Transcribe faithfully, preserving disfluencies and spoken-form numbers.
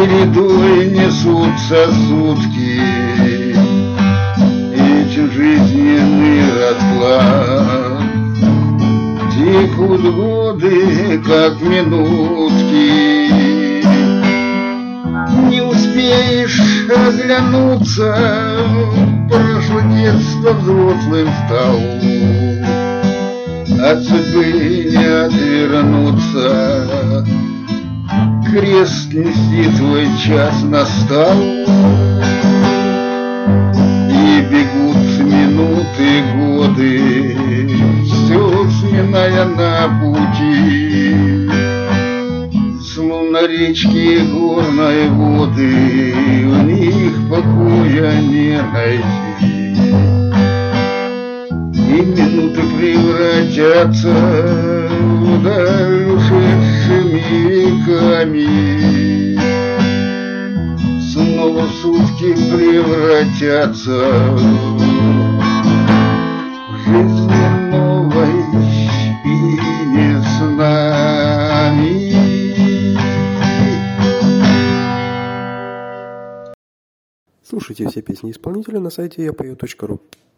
чередой несутся сутки, и жизненный расклад. Текут годы, как минутки, не успеешь оглянуться, прошлое детство взрослым стал, от судьбы не отвернуться, крест нести твой час настал. И бегут минуты, годы, все сминая на пути, словно речки горной воды, в них покоя не найти. И минуты превратятся вдаль ушедшими веками, снова в сутки превратятся в жизнь новой и не с нами. Слушайте все песни исполнителя на сайте я пою точка ру.